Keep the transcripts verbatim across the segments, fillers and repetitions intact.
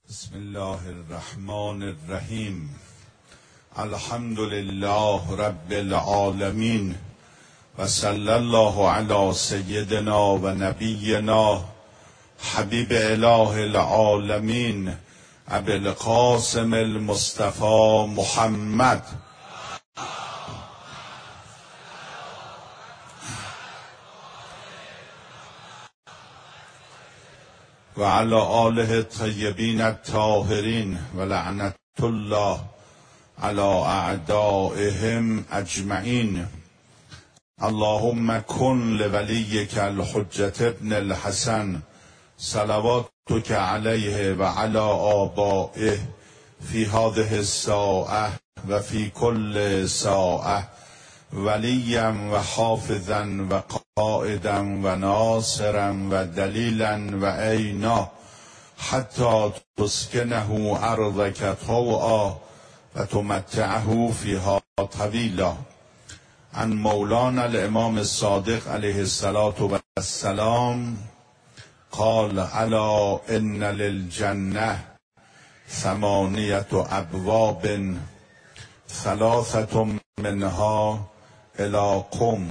بسم الله الرحمن الرحیم. الحمد لله رب العالمین و صلی الله علی سیدنا و نبینا حبیب اله العالمین ابی القاسم المصطفى محمد و علی آله الطیبین الطاهرین و لعنت الله علی اعدائهم اجمعین. اللهم کن لولیک الحجة ابن الحسن صلواتک علیه و علی آبائه فی هذه الساعة و فی کل ساعة ولیا و حافظا و قائدا و ناصرا و دلیلا و عینا حتی تسکنه ارضک طوعا و تمتعه فیها طویلا. عن مولانا الامام الصادق علیه السلام قال الا ان للجنة ثمانیة ابواب ثلاثة منها الى قم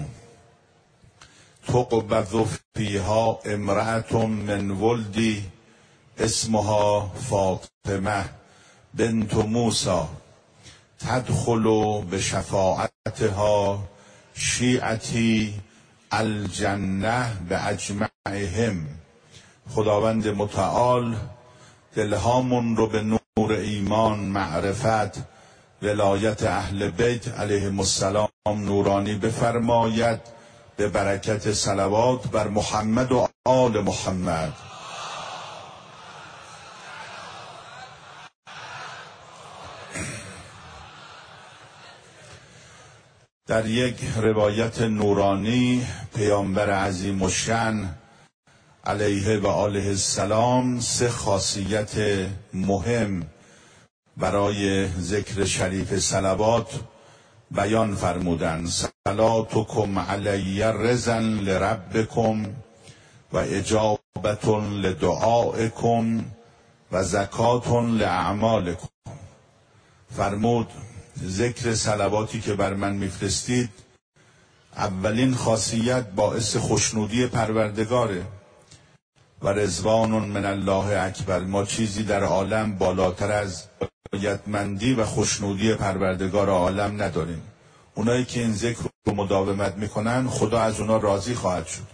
تقبض فیها امرأة من ولدی اسمها فاطمه بنت موسی تدخل بشفاعتها شیعتی الجنه باجمعهم. خداوند متعال دلهامون رو به نور ایمان، معرفت، ولایت اهل بیت علیهم السلام نورانی بفرماید به برکت صلوات بر محمد و آل محمد. در یک روایت نورانی پیامبر عظیم الشأن علیه و آله السلام سه خاصیت مهم برای ذکر شریف صلوات بیان فرمودند. صلاتکم علی رضا لربکم و اجابة لدعائکم و زکات لاعمالکم. فرمود ذکر صلواتی که بر من میفرستید اولین خاصیت باعث خوشنودی پروردگاره و رضوان من الله اکبر. ما چیزی در عالم بالاتر از رضایتمندی و خوشنودی پروردگار عالم نداریم. اونایی که این ذکر رو مداومت میکنن خدا از اونا راضی خواهد شد.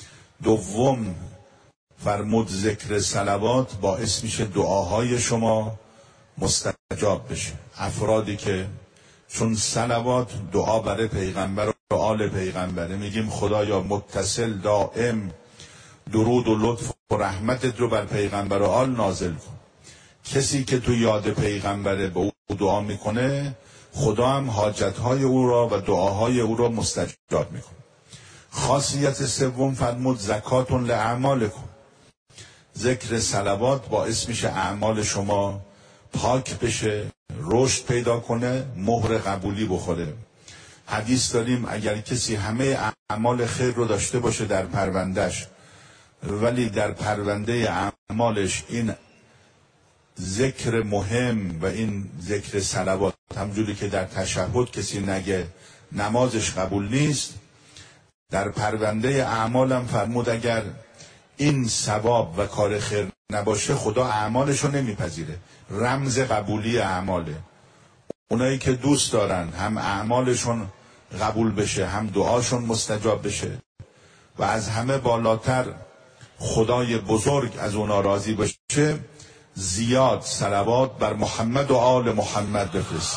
دوم فرمود ذکر صلوات باعث میشه دعاهای شما مستجاب بشه. افرادی که چون صلوات دعا برای پیغمبر و آل پیغمبره، میگیم خدایا متصل دائم درود و لطف و رحمتت رو بر پیغمبر و آل نازل کن. کسی که تو یاد پیغمبره به او دعا میکنه خدا هم حاجتهای او را و دعاهای او را مستجاب میکنه. خاصیت سوم فرمود زکات لاعمالکم. ذکر صلوات باعث میشه اعمال شما پاک بشه، رشد پیدا کنه، مهر قبولی بخوره. حدیث داریم اگر کسی همه اعمال خیر رو داشته باشه در پروندهش ولی در پرونده اعمالش این ذکر مهم و این ذکر صلوات همجوری که در تشهد کسی نگه نمازش قبول نیست، در پرونده اعمالم فرمود اگر این ثواب و کار خیر نباشه خدا اعمالشو نمیپذیره. رمز قبولی اعماله. اونایی که دوست دارن هم اعمالشون قبول بشه هم دعاشون مستجاب بشه و از همه بالاتر خدای بزرگ از اونا راضی باشه، زیاد صلوات بر محمد و آل محمد بفرست.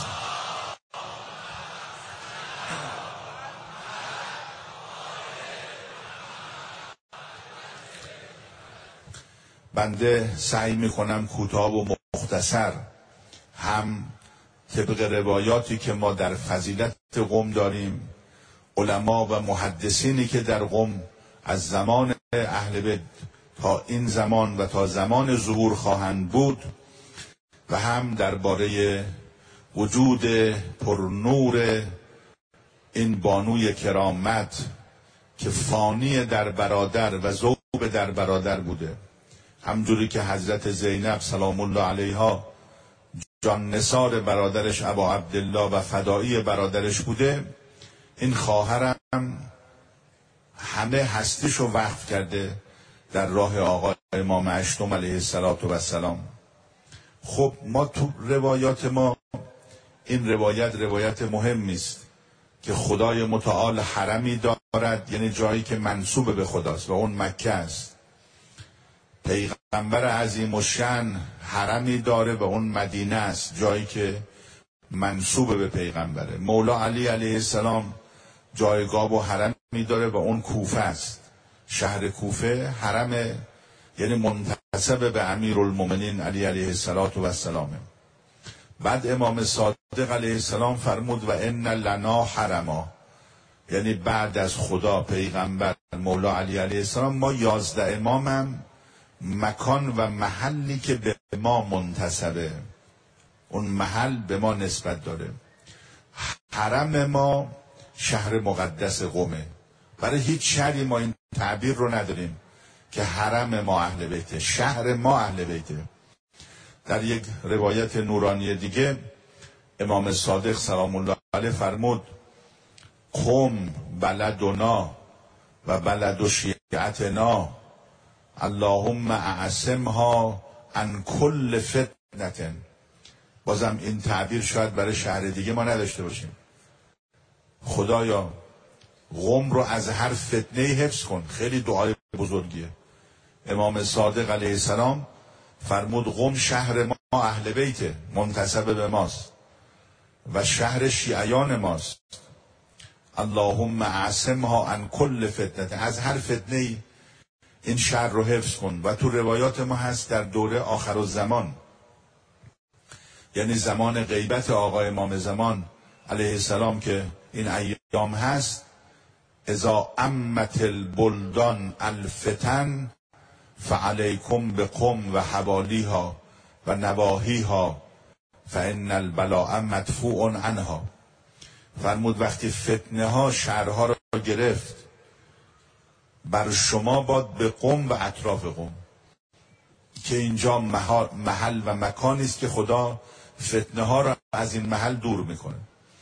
بنده سعی میکنم کوتاه و مختصر هم طبق روایاتی که ما در فضیلت قم داریم، علما و محدثینی که در قم از زمان اهل بیت تا این زمان و تا زمان ظهور خواهند بود و هم درباره وجود پرنور این بانوی کرامت که فانی در برادر و ذوب در برادر بوده. همجوری که حضرت زینب سلام الله علیها جان نثار برادرش ابا عبدالله و فدایی برادرش بوده، این خواهرم همه هستیشو وقف کرده در راه آقا امام هشتم علیه السلام. خب ما تو روایات ما این روایت روایت مهمی است که خدای متعال حرمی دارد، یعنی جایی که منسوب به خداست و اون مکه است. پیغمبر عظیم الشأن حرمی داره و اون مدینه است، جایی که منسوب به پیغمبره. مولا علی علیه السلام جایگاه و حرمی داره و اون کوفه است. شهر کوفه حرم، یعنی منتسب به امیرالمومنین علی علیه السلام. بعد امام صادق علیه السلام فرمود و ان لنا حرما، یعنی بعد از خدا، پیغمبر، مولا علی علیه السلام، ما یازده امامم مکان و محلی که به ما منتسبه، اون محل به ما نسبت داره. حرم ما شهر مقدس قمه. برای هیچ شهری ما این تعبیر رو نداریم که حرم ما اهل بیته، شهر ما اهل بیته. در یک روایت نورانی دیگه امام صادق سلام الله علیه فرمود قم بلدنا و بلد شیعتنا اللهم اعصمها عن کل فتنه. بازم این تعبیر شاید برای شهر دیگه ما نداشته باشیم. خدایا قم رو از هر فتنه حفظ کن. خیلی دعای بزرگیه. امام صادق علیه السلام فرمود قم شهر ما اهل بیته، منتسب به ماست و شهر شیعیان ماست. اللهم اعصمها عن کل فتنه، از هر فتنه این شهر رو حفظ کن. و تو روایات ما هست در دوره آخرالزمان، یعنی زمان غیبت آقا امام زمان علیه السلام که این ایام هست، اذا امت البلدان الفتن فعلیکم بقم و حوالیها و نواهیها فان البلاء مدفوع عنها. فرمود وقتی فتنه ها شهرها را گرفت، بر شما باد به قم و اطراف قم، که اینجا محل و مکانی است که خدا فتنه ها را از این محل دور میکنه.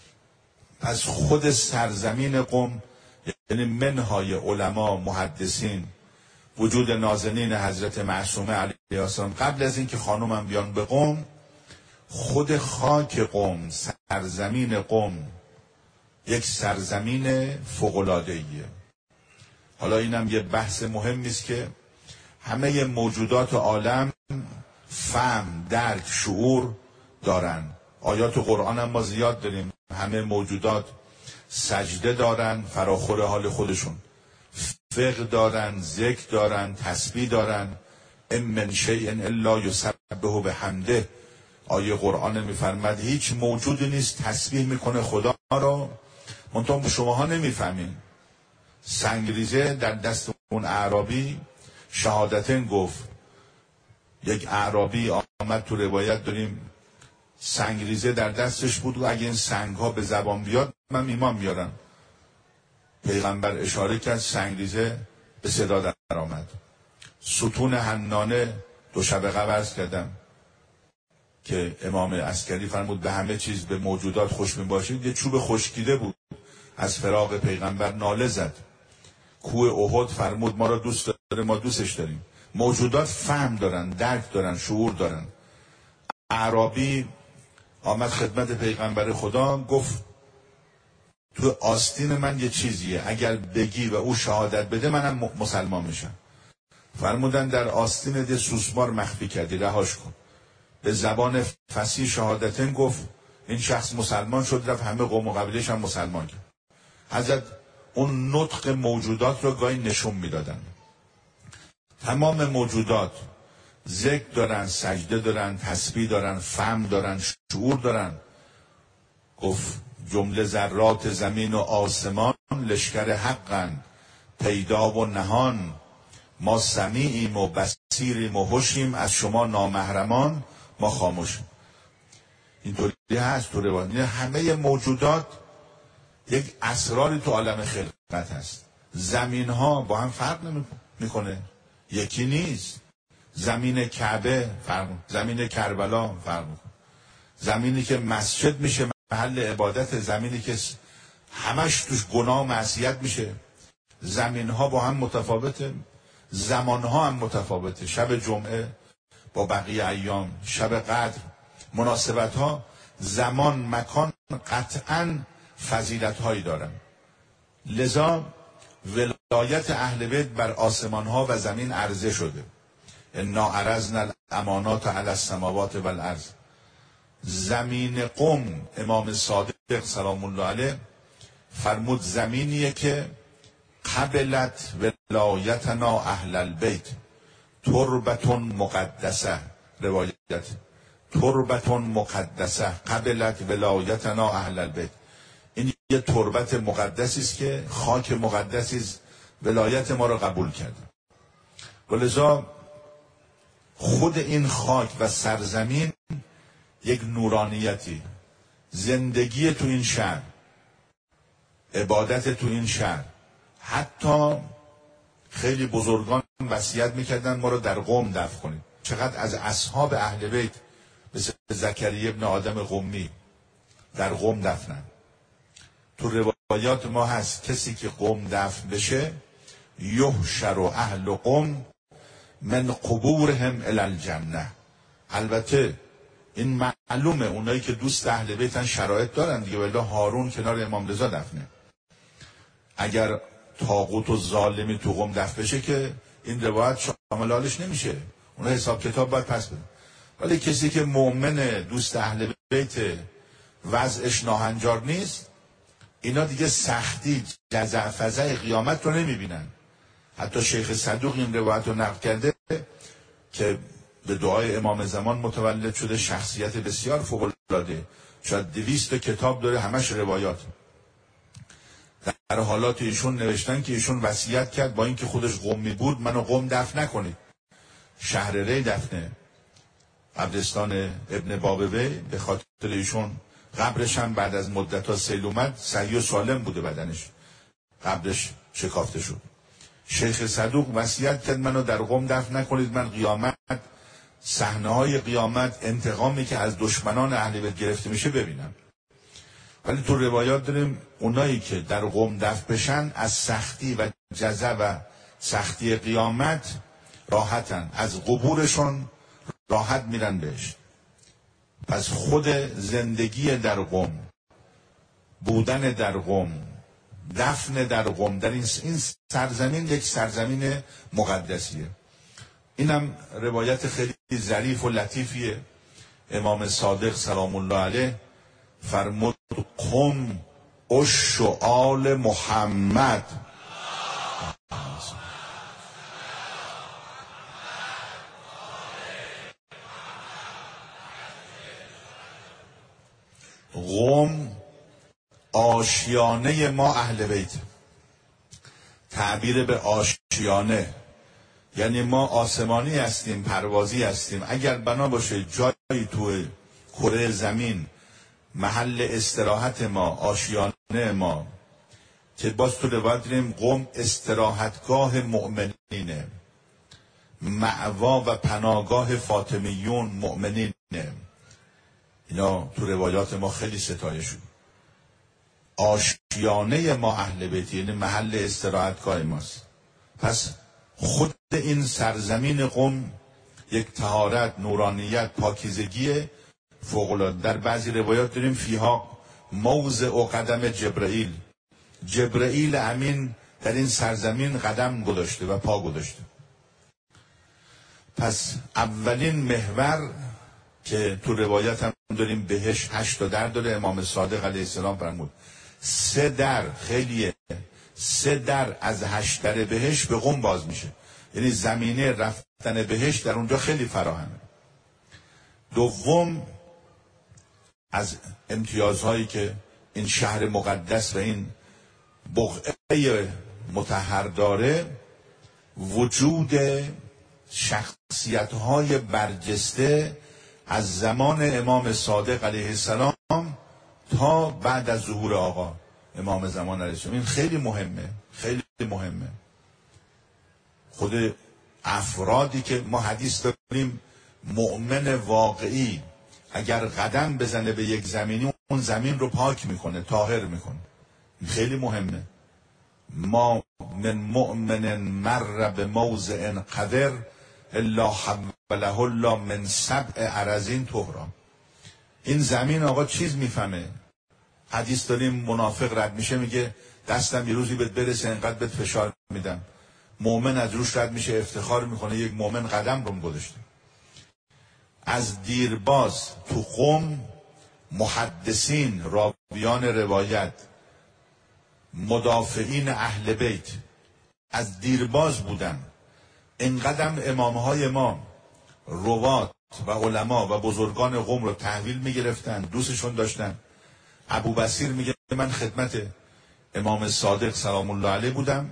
پس خود سرزمین قم، یعنی منهای علما محدثین، وجود نازنین حضرت معصومه علیه السلام، قبل از اینکه خانومم بیان به قم، خود خاک قم، سرزمین قم، یک سرزمین فوق‌العاده‌ایه. حالا اینم یه بحث مهمی است که همه موجودات عالم فهم، درک، شعور دارن. آیات قرآن هم ما زیاد داریم. همه موجودات سجده دارن، فراخور حال خودشون، فقه دارن، ذکر دارن، تسبیح دارن. ام من شیء الا یسبح بحمده. آیه قرآن میفرماد هیچ موجودی نیست تسبیح میکنه خدا را، منتها شماها نمیفهمین. سنگریزه در دست اون اعرابی شهادتن گفت. یک اعرابی آمد، تو روایت داریم سنگریزه در دستش بود و اگه این سنگ ها به زبان بیاد من ایمان میارم. پیغمبر اشاره کرد، سنگریزه به صدا در آمد. ستون حنانه دو شب قبل عرض کردم که امام عسکری فرمود به همه چیز به موجودات خوش می باشید. یه چوب خشکیده بود، از فراق پیغمبر ناله زد. کوه احد فرمود ما را دوست داره، ما دوستش داریم. موجودات فهم دارن، درک دارن، شعور دارن. اعرابی آمد خدمت پیغمبر خدا، گفت تو آستین من یه چیزیه، اگر بگی و او شهادت بده منم مسلمان میشم. فرمودن در آستین ده سوسمار مخفی کردی، رهاش کن. به زبان فصیح شهادتن گفت، این شخص مسلمان شد، رفت همه قوم و قبیله‌اش هم مسلمان کرد. حضرت اون نطق موجودات رو گاهی نشون میدادن. تمام موجودات ذکر دارن، سجده دارن، تسبیح دارن، فهم دارن، شعور دارن. گفت جمله ذرات زمین و آسمان لشکر حقن، پیدا و نهان، ما سمیعیم و بصیریم و هوشیم، از شما نامحرمان ما خاموشیم. اینطوری هست تو روایت. همه موجودات یک اسراری تو عالم خلقت هست. زمین ها با هم فرق نمیکنه، یکی نیست. زمین کعبه فرق، زمین کربلا فرق، زمینی که مسجد میشه محل عبادت، زمینی که همش توش گناه و معصیت میشه. زمین ها با هم متفاوته، زمان ها هم متفاوته. شب جمعه با بقیه ایام، شب قدر، مناسبت ها، زمان، مکان قطعاً فضیلت هایی دارن. لذا ولایت اهل بیت بر آسمان ها و زمین عرضه شده. انا عرضنا الامانات علی السماوات والارض. زمین قم، امام صادق سلام الله علیه فرمود زمینیه که قبلت ولایتنا اهل البیت تربتون مقدسه. روایت تربتون مقدسه قبلت ولایتنا اهل البیت. این یه تربت مقدسی است که خاک مقدسی است، ولایت ما رو قبول کرده. ولذا خود این خاک و سرزمین یک نورانیتی، زندگی تو این شهر، عبادت تو این شهر. حتی خیلی بزرگان وصیت میکردن ما رو در قم دفن کنید. چقدر از اصحاب اهل بیت مثل زکریا ابن آدم قمی در قم دفنن. تو روایات ما هست کسی که قم دفن بشه یحشر اهل قم من قبورهم الی الجنه. البته این معلومه اونایی که دوست اهل بیتن شرایط دارن دیگه، ولی هارون کنار امام رضا دفنه. اگر طاغوت و ظالمی تو قم دفن بشه که این روایت شامل حالش نمیشه، اون حساب کتاب باید پس بده. ولی کسی که مؤمن دوست اهل بیت وضعش ناهنجار نیست، اینا دیگه سختی جزع فزع قیامت رو نمیبینن. حتی شیخ صدوق این روایت رو نقل کرده که به دعای امام زمان متولد شده، شخصیت بسیار فوق‌العاده، شاید دویست کتاب داره همش روایات. در حالات ایشون نوشتن که ایشون وصیت کرد با اینکه خودش قمی بود منو قم دفن نکنید، شهر ری دفنه، قبرستان ابن بابوی. به خاطر ایشون قبرش هم بعد از مدت ها سیل اومد، صحیح و سالم بوده بدنش، قبرش شکافته شد. شیخ صدوق وصیت کرد منو در قم دفن نکنید، من قیامت، صحنه های قیامت، انتقامی که از دشمنان اهل بیت گرفته میشه ببینم. ولی تو روایات داریم اونایی که در قم دفن بشن از سختی و جزع و سختی قیامت راحتن، از قبورشون راحت میرن بهش. پس خود زندگی در قم، بودن در قم، دفن در قم، در این سرزمین یک سرزمین مقدسیه. اینم روایت خیلی ظریف و لطیفیه. امام صادق سلام الله علیه فرمود قم عش و آل محمد. قم آشیانه ما اهل بیت. تعبیر به آشیانه یعنی ما آسمانی هستیم، پروازی هستیم. اگر بنا باشه جایی تو کره زمین محل استراحت ما، آشیانه ما، که باز تو روایت داریم قم استراحتگاه مؤمنینه، مأوا و پناهگاه فاطمیون مؤمنینه. اینا تو روایات ما خیلی ستایش شد. آشیانه ما اهل بیت یعنی محل استراحتگاه ماست. پس خود این سرزمین قم یک طهارت، نورانیت، پاکیزگی فوق‌العاده. در بعضی روایات داریم فیها موضع و قدم جبرائیل، جبرائیل امین در این سرزمین قدم گذاشته و پا گذاشته. پس اولین محور که تو روایت هم داریم بهش هشت تا در داره. امام صادق علیه السلام فرمود سه در، خیلیه، سه در از هشت در بهش به قم باز میشه، یعنی زمینه رفتن بهش در اونجا خیلی فراهمه. دوم از امتیازهایی که این شهر مقدس و این بقعه مطهر داره، وجود شخصیت‌های برجسته از زمان امام صادق علیه السلام تا بعد از ظهور آقا امام زمان علیه السلام. این خیلی مهمه، خیلی مهمه. خود افرادی که ما حدیث داریم مؤمن واقعی اگر قدم بزنه به یک زمینی اون زمین رو پاک میکنه، طاهر میکنه. خیلی مهمه. ما من مؤمن مر به موضع قدر الا حوله الله من سبع ارضین طهرا. این زمین آقا چیز میفهمه. حدیث داریم منافق رد میشه میگه دستم یه روزی بهت برسه انقدر بهت فشار میدم. مؤمن از روش رد میشه افتخار میکنه یک مؤمن قدم رو گذاشته. از دیرباز تو قم محدثین، راویان روایت، مدافعین اهل بیت از دیرباز بودن. اینقدر امامهای ما روات و علما و بزرگان قم رو تحویل میگرفتن، دوستشون داشتن. ابو بصیر میگه من خدمت امام صادق سلام الله علیه بودم،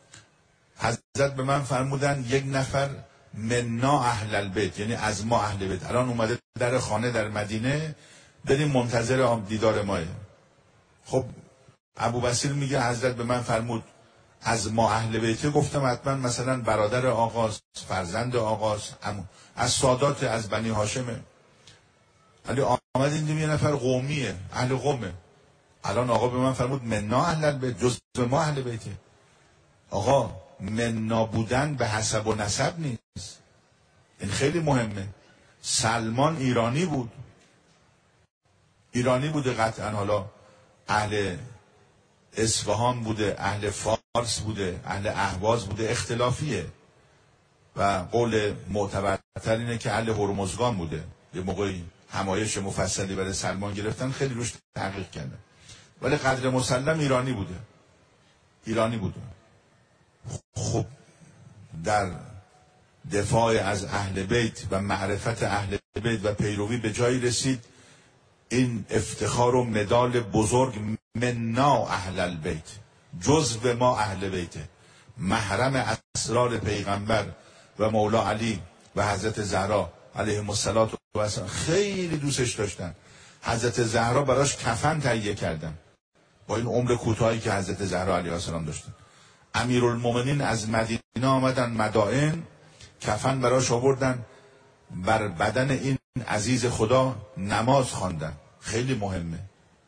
حضرت به من فرمودن یک نفر منا اهل البیت، یعنی از ما اهل بیت، الان اومده در خانه در مدینه، بریم منتظر دیدار ماه. خب ابو بصیر میگه حضرت به من فرمود از ما اهل بیت، گفتم حتما مثلا برادر آقاست، فرزند آقاست، از سادات، از بنی هاشمه. ولی آمد این یه نفر قومیه، اهل قومه. الان آقا به من فرمود منا اهل البیت، جز ما اهل بیته. آقا منا بودن به حسب و نسب نیست، این خیلی مهمه. سلمان ایرانی بود، ایرانی بوده قطعا، حالا اهل اصفهان بوده، اهل فارس بوده، اهل اهواز بوده، اختلافیه. و قول معتبرتر اینه که اهل هرمزگان بوده. یه موقعی همایش مفصلی برای سلمان گرفتن، خیلی روش تحقیق کردن، ولی قدر مسلم ایرانی بوده، ایرانی بوده. خب در دفاع از اهل بیت و معرفت اهل بیت و پیروی به جایی رسید این افتخار و مدال بزرگ منا اهل البیت، جزو ما اهل بیته، محرم اسرار پیغمبر و مولا علی و حضرت زهرا علیهم الصلوة و السلام. خیلی دوستش داشتن. حضرت زهرا براش کفن تهیه کردن با این عمر کوتاهی که حضرت زهرا علیها السلام داشتن. امیرالمومنین از مدینه آمدن مدائن، کفن براش آوردن، بر بدن این عزیز خدا نماز خواندن. خیلی مهمه.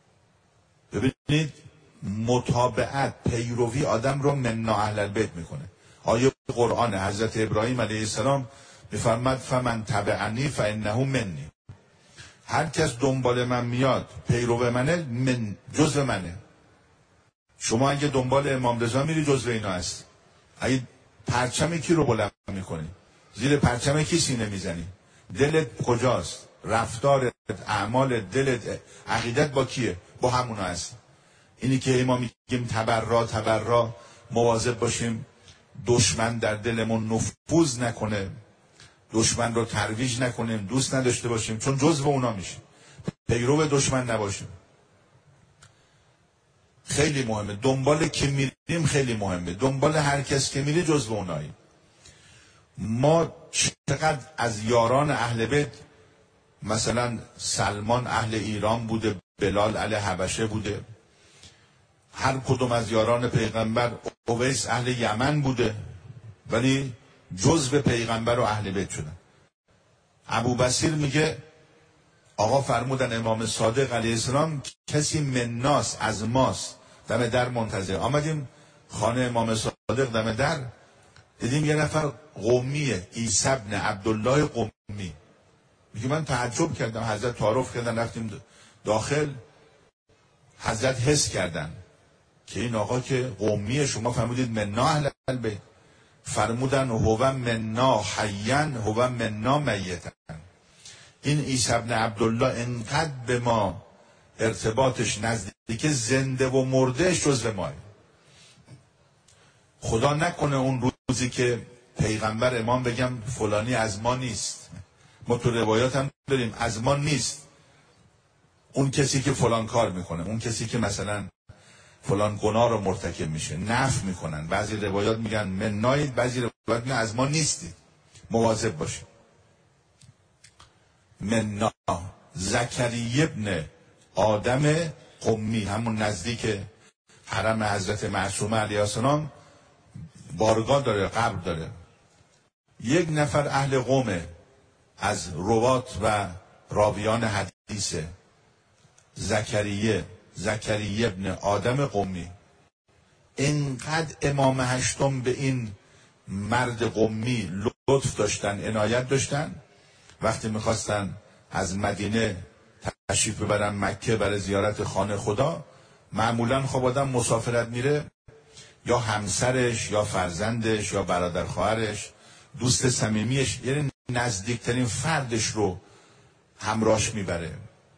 ببینید متابعت، پیروی آدم رو منا اهل البیت میکنه. آیه قرآن حضرت ابراهیم علیه السلام میفرماد فمن تبعنی فانه منی. هر کس دنبال من میاد، پیرو منه، من جزو منه. شما اگه دنبال امام رضا میری جزو اینا هست. اگه پرچم کی رو بلند میکنی، زیر پرچم کی سینه میزنی، دلت کجاست، رفتارت، اعمال دلت، عقیدت با کیه؟ با همونا هست. اینی که ما میگیم تبرا تبرا، مواظب باشیم دشمن در دلمون نفوذ نکنه، دشمن رو ترویج نکنیم، دوست نداشته باشیم، چون جزو اونا میشیم. پیرو دشمن نباشیم. خیلی مهمه. دنبال که میریم خیلی مهمه. دنبال هر کس که میری جزو اونایی. ما چقدر از یاران اهل بیت، مثلا سلمان اهل ایران بوده، بلال اهل حبشه بوده، هر کدوم از یاران پیغمبر، اویس اهل یمن بوده، ولی جزو پیغمبر و اهل بیت شدن. ابو بصیر میگه آقا فرمودن امام صادق علیه السلام کسی مناس از ماست، دم در منتظر. آمدیم خانه امام صادق، دم در دیدیم یه نفر قومیه، عیسی ابن عبدالله قومی. میگه من تعجب کردم، حضرت تعارف کردن، رفتیم داخل، حضرت حس کردن که این آقا که قومیه، شما فرمودید منا اهل البیت، فرمودن هو منا حیا هو منا میتا. این عیسی ابن عبدالله انقدر به ما ارتباطش نزدیک، زنده و مردهش جزو ماه. خدا نکنه اون روزی که پیغمبر امام بگم فلانی از ما نیست. ما تو روایات هم داریم از ما نیست، اون کسی که فلان کار میکنه، اون کسی که مثلا فلان گناه رو مرتکب میشه، نفی میکنن. بعضی روایات میگن منایید، بعضی روایات میگن از ما نیستید. مواظب باشید. منا زکریه ابن آدم قمی، همون نزدیک حرم حضرت معصومه علیه السلام، بارگاه داره، قبر داره. یک نفر اهل قومه، از روات و راویان حدیثه، زکریه زکریه ابن آدم قمی. اینقدر امام هشتم به این مرد قمی لطف داشتن، عنایت داشتن، وقتی میخواستن از مدینه تشریف ببرن مکه برای زیارت خانه خدا، معمولا خب آدم مسافرت میره، یا همسرش یا فرزندش یا برادر خواهرش، دوست صمیمیش، یعنی نزدیکترین فردش رو همراهش میبره.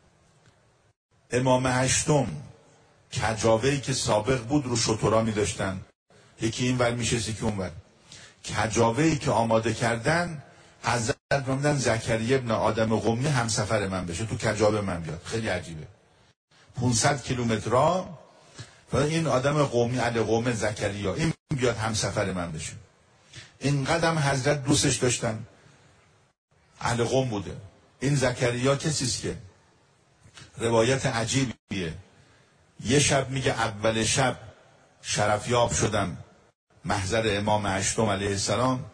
امام هشتم کجاوه‌ای که سابق بود رو شترا می‌داشتن، یکی این ور میشست یکی اون ور. کجاوه‌ای که آماده کردن، حضرت فرمودن زکریه ابن آدم قمی همسفر من بشه، تو کجاوه من بیاد. خیلی عجیبه. پانصد کیلومتر راه و این آدم قمی، علی قوم زکریا، این بیاد همسفر من بشه. این قدم حضرت دوستش داشتن. اهل قوم بوده. این زکریا کسیست که روایت عجیبیه. یه شب میگه اول شب شرفیاب شدم محضر امام هشتم علیه السلام.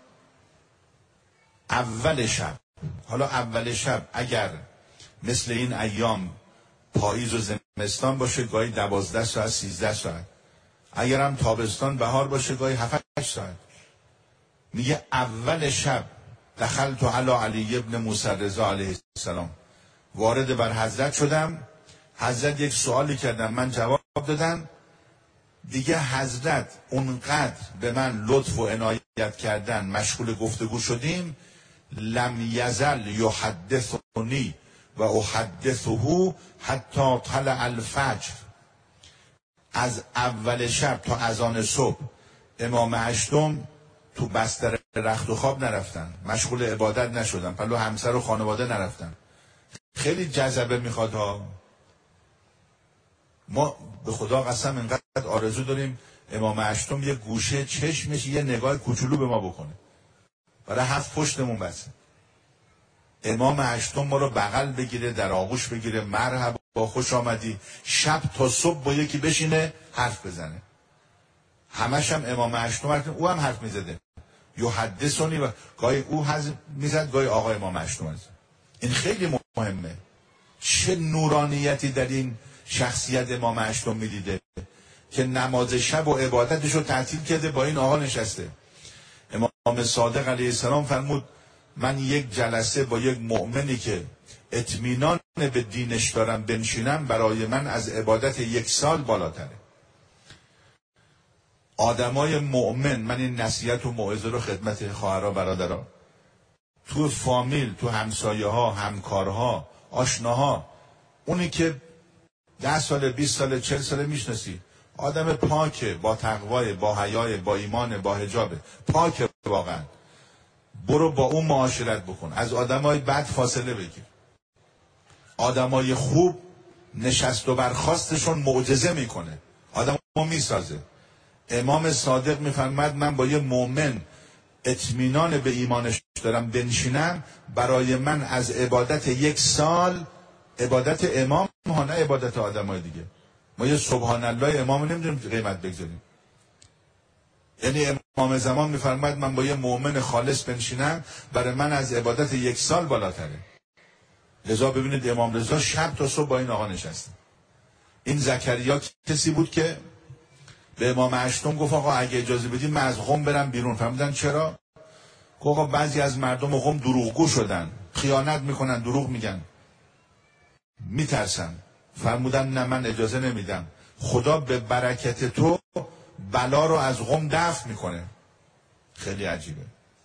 اول شب، حالا اول شب اگر مثل این ایام پاییز و زمستان باشه گاهی دوازده ساعت سیزده ساعت، اگر هم تابستان بهار باشه گاهی هفت هشت ساعت. میگه اول شب دخلت علی علی ابن موسی رضا علیه السلام، وارد بر حضرت شدم. حضرت یک سوالی کردن، من جواب دادم. دیگه حضرت اونقدر به من لطف و عنایت کردن، مشغول گفتگو شدیم. لم یزل یحدثنی و احدثه حتی طلع الفجر. از اول شب تا اذان صبح امام هشتم تو بستر رخت و خواب نرفتن، مشغول عبادت نشدن، پلو همسر و خانواده نرفتن. خیلی جذبه میخواد ها. ما به خدا قسم اینقدر آرزو داریم امام هشتم یه گوشه چشمش یه نگاه کوچولو به ما بکنه، برای هفت پشتمون بس. امام هشتم ما رو بغل بگیره، در آغوش بگیره، مرحبا خوش آمدی، شب تا صبح با یکی بشینه حرف بزنه. همش هم امام هشتم، او هم حرف میزده، یحدثنی و گاهی او حرف میزد گاهی آقا امام هشتم میزد. این خیلی مهمه. چه نورانیتی در این شخصیت امام هشتم میدیده که نماز شب و عبادتش رو تعطیل کرده، با این آقا نشسته. امام صادق علیه السلام فرمود من یک جلسه با یک مؤمنی که اطمینان به دینش دارم بنشینم، برای من از عبادت یک سال بالاتره. آدمای مؤمن، من این نصیحت و موعظه رو خدمت خواهرها برادرها، تو فامیل، تو همسایه ها، همکارها، آشناها، اونی که ده سال، بیست سال، چل سال میشناسی، آدم پاکه، با تقوای، با حیای، با ایمان، با حجابه، پاکه واقعا، برو با اون معاشرت بکن. از آدمای بد فاصله بگیر. آدمای خوب نشست و برخاستشون معجزه میکنه، آدمو میسازه. امام صادق میفرماد من با یه مؤمن اطمینان به ایمانش دارم بنشینم، برای من از عبادت یک سال، عبادت امام ها نه عبادت آدمای دیگه. ما یه سبحان الله امام نمیدونیم قیمت بگذاریم. یعنی امام زمان میفرماید من با یه مؤمن خالص بنشینم، برای من از عبادت یک سال بالاتره. لذا ببینید امام رضا شب تا صبح با این آقا نشسته. این زکریا کسی بود که به امام هشتم گفت آقا اگه اجازه بدید من از قم برم بیرون. فهمیدن چرا؟ آقا بعضی از مردم قم دروغگو شدن، خیانت میکنن، دروغ میگن، میترسن. فرمودن نه من اجازه نمیدم، خدا به برکت تو بلا رو از قم دفع میکنه. خیلی عجیبه.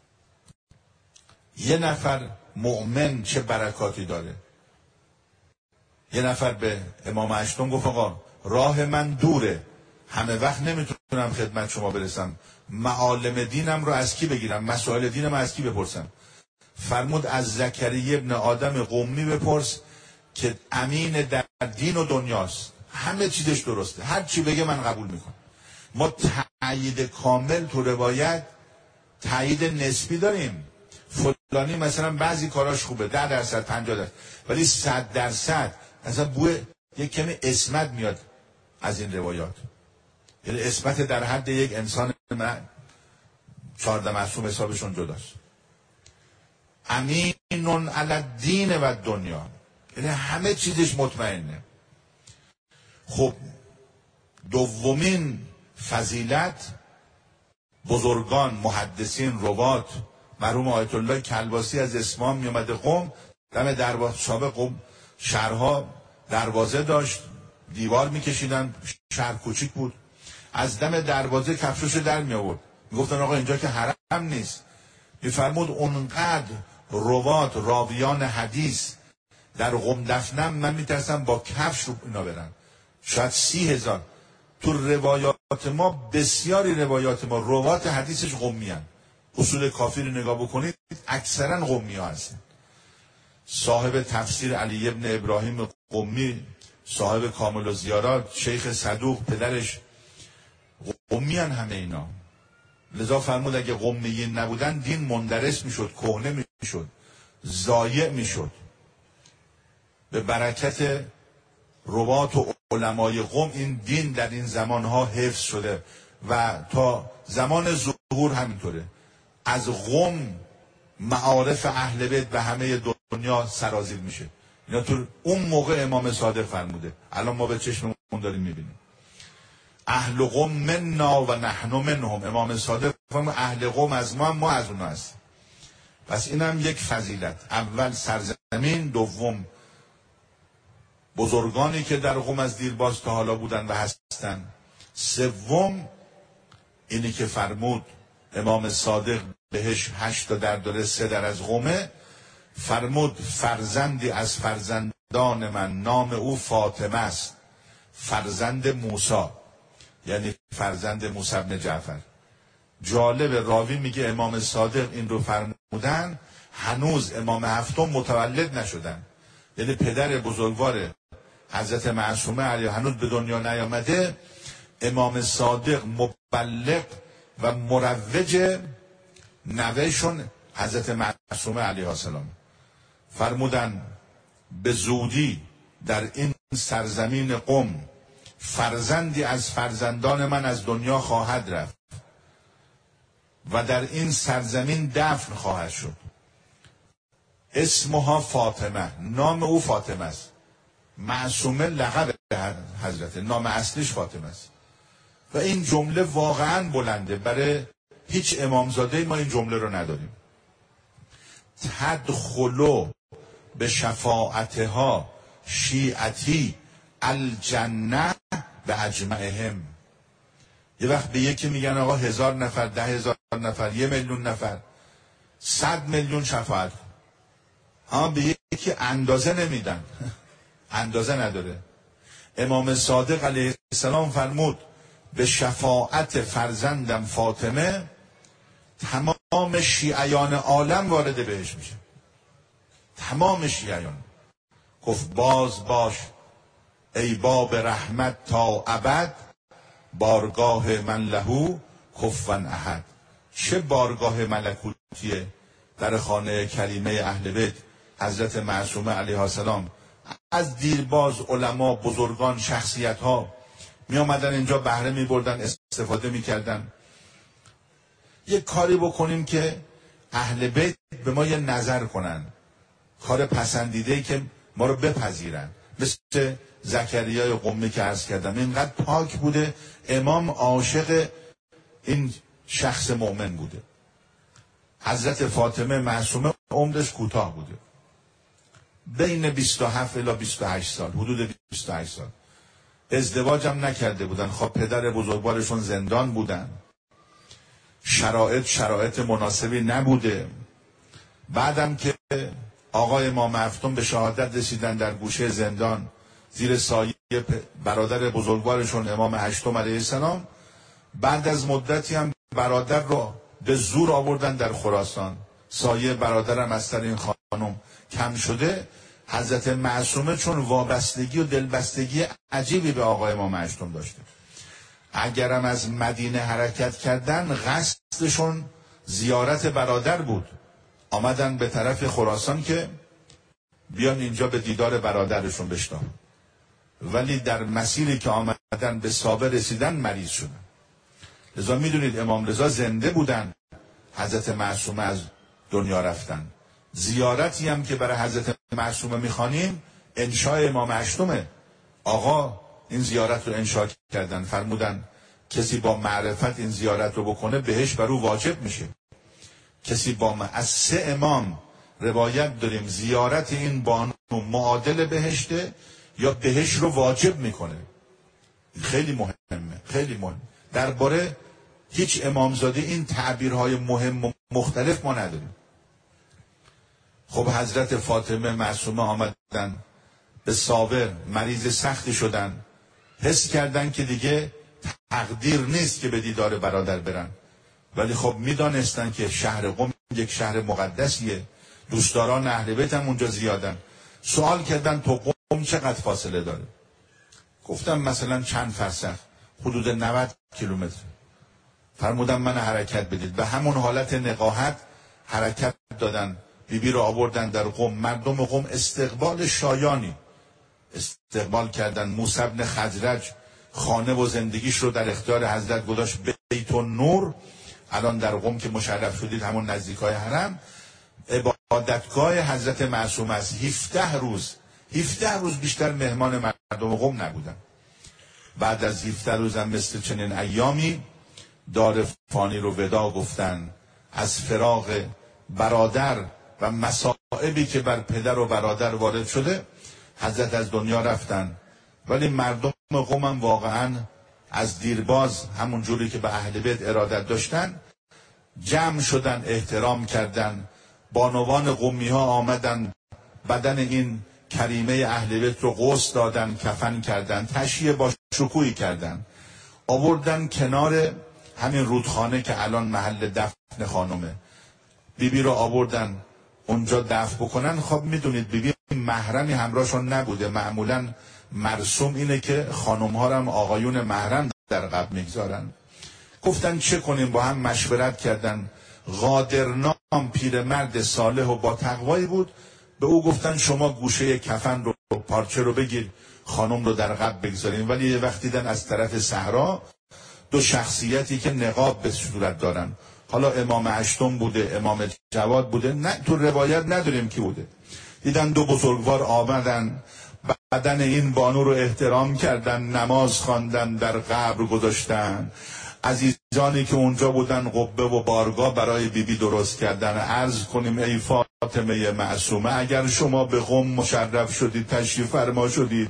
یه نفر مؤمن چه برکاتی داره. یه نفر به امام هشتم گفت آقا راه من دوره، همه وقت نمیتونم خدمت شما برسم، معالم دینم رو از کی بگیرم، مسائل دینم از کی بپرسم؟ فرمود از زکریه ابن آدم قمی بپرس که امین در دین و دنیاست، همه چیزش درسته، هر چی بگه من قبول میکنم. ما تایید کامل تو روایت، تایید نسبی داریم. فلانی مثلا بعضی کاراش خوبه، ده درصد، پنجاه درصد، ولی صد درصد مثلا بوی یک کمی اسمت میاد از این روایات. یعنی اسمت در حد یک انسان من چهارده معصوم حسابشون جداست. امین علی الدین و دنیا، یعنی همه چیزش مطمئنه. خب دومین فضیلت، بزرگان، محدثین، روات، مرحوم آیت الله کلباسی از اصفهان می اومده قم، دم دروازه سابق قم شهرها دروازه داشت، دیوار میکشیدن، شهر کوچیک بود، از دم دروازه کفشش در می آورد، میگفتن آقا اینجا که حرم نیست. میفرمود اونقدر روات راویان حدیث در قم دفنم، من میترسم با کفش رو اینا برن. شاید سی هزار تو روایات ما، بسیاری روایات ما روات حدیثش قمی هن. اصول کافی رو نگاه بکنید اکثرا قمی ها هستن. صاحب تفسیر علی ابن ابراهیم قمی، صاحب کامل الزیارات شیخ صدوق پدرش قمی هن همه اینا. لذا فرمود اگه قمیین نبودن دین مندرس میشد، کهنه میشد، ضایع میشد. به برکت روات و علمای قم این دین در این زمانها حفظ شده و تا زمان ظهور همینطوره. از قم معارف اهل بیت به همه دنیا سرازیر میشه. اینا تو اون موقع امام صادق فرموده، الان ما به چشممون داریم میبینیم. اهل قم مننا و نحن منهم. امام صادق فرمود اهل قم از ما، ما از اونها هستیم. پس اینم یک فضیلت. اول سرزمین، دوم بزرگانی که در قم از دیرباز تا حالا بودن و هستن، سوم اینی که فرمود امام صادق بهش هشت تا در داره، سه در از قمه. فرمود فرزندی از فرزندان من نام او فاطمه است، فرزند موسی، یعنی فرزند موسی بن جعفر. جالب، راوی میگه امام صادق این رو فرمودن هنوز امام هفتم متولد نشدن، یعنی پدر بزرگوار حضرت معصومه علیه هنوز به دنیا نیامده. امام صادق مبلغ و مروج نوهشون حضرت معصومه علیه السلام. فرمودن به زودی در این سرزمین قم فرزندی از فرزندان من از دنیا خواهد رفت و در این سرزمین دفن خواهد شد. اسمها فاطمه، نام او فاطمه است. معصومه لقب حضرت، نام اصلیش فاطمه است. و این جمله واقعا بلنده، برای هیچ امامزاده ما این جمله رو نداریم. تدخلو به شفاعتها شیعتی الجنه به اجمعهم. یه وقت به یکی میگن آقا هزار نفر، ده هزار نفر، یه میلیون نفر، صد میلیون شفاعت، اما به یکی اندازه نمیدن. اندازه نداره. امام صادق علیه السلام فرمود به شفاعت فرزندم فاطمه تمام شیعیان عالم وارد بهش میشه. تمام شیعیان. گفت باز باش ای باب رحمت تا ابد، بارگاه من لهو کفوا احد. چه بارگاه ملکوتیه در خانه کریمه اهل بیت حضرت معصومه علیه السلام. از دیرباز علما، بزرگان، شخصیت ها می آمدن اینجا، بهره می بردن، استفاده می کردن. یک کاری بکنیم که اهل بیت به ما یه نظر کنن، کار پسندیده‌ای که ما رو بپذیرن. مثل زکریای قمی که عرض کردم، اینقدر پاک بوده، امام عاشق این شخص مؤمن بوده. حضرت فاطمه معصومه عمرش کوتاه بوده، بین بیست و هفت الی بیست و هشت سال، حدود بیست و هشت سال. ازدواج هم نکرده بودن. خب پدر بزرگوارشون زندان بودن، شرایط شرایط مناسبی نبوده. بعدم که آقای امام هفتم به شهادت رسیدن در گوشه زندان زیر سایه برادر بزرگوارشون امام هشتم علیه السلام، بعد از مدتی هم برادر رو به زور آوردن در خراسان. سایه برادرم از سر این خانم کم شده. حضرت معصومه چون وابستگی و دلبستگی عجیبی به آقای امام هشتم داشته، اگرم از مدینه حرکت کردن قصدشون زیارت برادر بود، آمدن به طرف خراسان که بیان اینجا به دیدار برادرشون بشتن، ولی در مسیری که آمدن به سابه رسیدن مریض شدن. لذا میدونید امام رضا زنده بودن، حضرت معصومه از دنیا رفتن. زیارتی هم که برای حضرت معصومه میخوانیم انشاء امام هشتمه. آقا این زیارت رو انشاء کردن، فرمودن کسی با معرفت این زیارت رو بکنه بهش بر او واجب میشه. کسی با م... از سه امام روایت داریم زیارت این بانو معادل بهشته یا بهش رو واجب میکنه. خیلی مهمه، خیلی مهم. درباره هیچ امامزاده این تعبیرهای مهم و مختلف ما نداریم. خب حضرت فاطمه معصومه آمدن به ساور، مریض سختی شدن، حس کردن که دیگه تقدیر نیست که به دیدار برادر برن، ولی خب میدانستن که شهر قم یک شهر مقدسیه، دوستداران اهل بیت هم اونجا زیادن. سوال کردن تو قم چقدر فاصله داره؟ گفتم مثلا چند فرسخ، حدود نود کیلومتر. فرمودن من حرکت بدید. به همون حالت نقاهت حرکت دادن، بیبی رو آوردن در قم. مردم قم استقبال شایانی استقبال کردن. موسی بن خزرج خانه و زندگیش رو در اختیار حضرت گذاشت، بیت النور. الان در قم که مشرف شدید، همون نزدیکای حرم، عبادتگاه حضرت معصوم است. هفده روز هفده روز بیشتر مهمان مردم قم نبودن. بعد از هفده روز هم مثل چنین ایامی دار فانی رو ودا گفتن. از فراق برادر و مصائبی که بر پدر و برادر وارد شده حضرت از دنیا رفتن. ولی مردم قم هم واقعا از دیرباز همون جوری که به اهل بیت ارادت داشتن جمع شدن، احترام کردن. بانوان قمی ها آمدن بدن این کریمه اهل بیت رو غسل دادن، کفن کردن، تشییع با شکوهی کردن، آوردن کنار همین رودخانه که الان محل دفن خانومه. بیبی رو آوردن اونجا دفن بکنن. خب میدونید بیبی محرمی همراهشون نبوده. معمولا مرسوم اینه که خانم ها هم آقایون محرم در قبر میگذارن. گفتن چه کنیم؟ با هم مشورت کردن. قادرنام پیرمرد صالح و با تقوایی بود. به او گفتن شما گوشه کفن رو پارچه رو بگیر خانم رو در قبر بگذاریم. ولی یه وقت دیدن از طرف صحرا دو شخصیتی که نقاب به صورت دارن، حالا امام هشتم بوده، امام جواد بوده، نه تو روایت نداریم کی بوده. دیدن دو بزرگوار آمدن، بدن این بانو رو احترام کردن، نماز خواندن، در قبر گذاشتن. عزیزانی که اونجا بودن قبه و بارگاه برای بیبی درست کردن. عرض کنیم ای فاطمه معصومه، اگر شما به قم مشرف شدید، تشریف فرما شدید،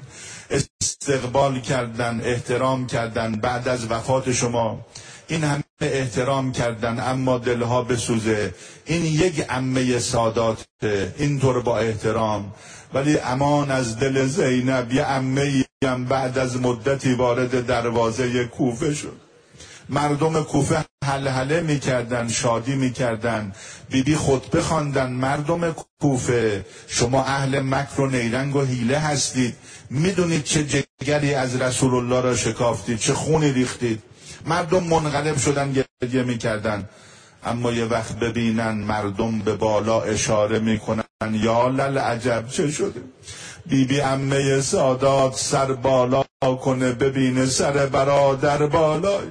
استقبال کردن، احترام کردن، بعد از وفات شما این همه احترام کردن، اما دلها بسوزه. این یک عمه سادات اینطور با احترام، ولی امان از دل زینب، یه عمه هم بعد از مدتی وارد دروازه کوفه شد. مردم کوفه هلهله میکردن، شادی میکردن، بیبی خطبه خواندن. مردم کوفه شما اهل مکر و نیرنگ و حیله هستید، میدونید چه جگری از رسول الله را شکافتید، چه خونی ریختید. مردم منقلب شدن، گریه میکردن. اما یه وقت ببینن مردم به بالا اشاره میکنن، یا للعجب چه شده؟ بیبی عمه سادات سر بالا کنه ببینه سر برادر بالای.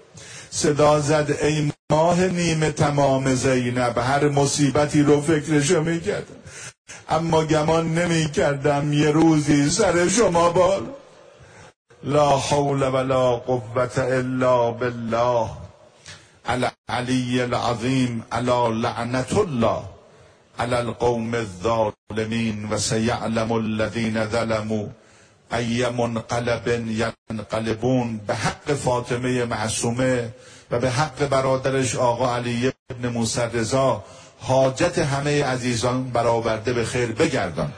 صدا زد ای ماه نیمه تمام زینب. هر مصیبتی رو فکرشو میکردم، اما گمان نمیکردم یه روزی سر شما بالا. لا حول ولا قوة الا بالله العلی العظیم علی لعنت الله علی القوم الظالمین و سیعلم الذین ظلموا ای منقلب ینقلبون. به حق فاطمه معصومه و به حق برادرش آقا علی ابن موسی رضا حاجت همه عزیزان برآورده به خیر بگردان.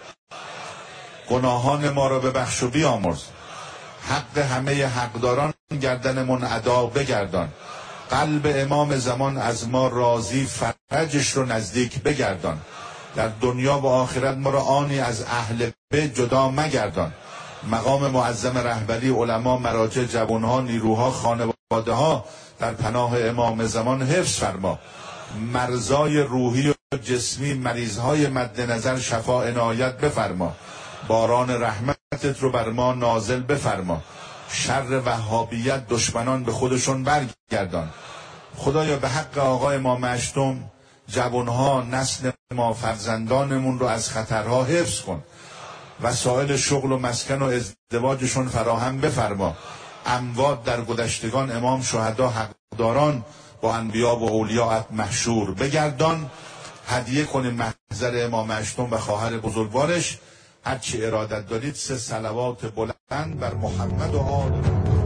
گناهان ما را ببخش و بیامرز. حق همه حقداران گردنمون ادا بگردان. قلب امام زمان از ما راضی، فرجش رو نزدیک بگردان. در دنیا و آخرت ما را آنی از اهل بیت جدا مگردان. مقام معظم رهبری، علما، مراجع، جوانها، نیروها، خانواده ها در پناه امام زمان حفظ فرما. مرزای روحی و جسمی مریضهای مد نظر شفا عنایت بفرما. باران رحمتت رو بر ما نازل بفرما. شر وهابیت دشمنان به خودشون برگردان. خدایا به حق آقا امام هشتم جوانها، نسل ما، فرزندانمون رو از خطرها حفظ کن. وسایل شغل و مسکن و ازدواجشون فراهم بفرما. اموات در گذشتگان، امام، شهدا، حقداران با انبیا و اولیاءت محشور بگردان. هدیه کنیم محضر امام اشتم و خواهر بزرگوارش. هرچی ارادت دارید سه صلوات بلند بر محمد و آل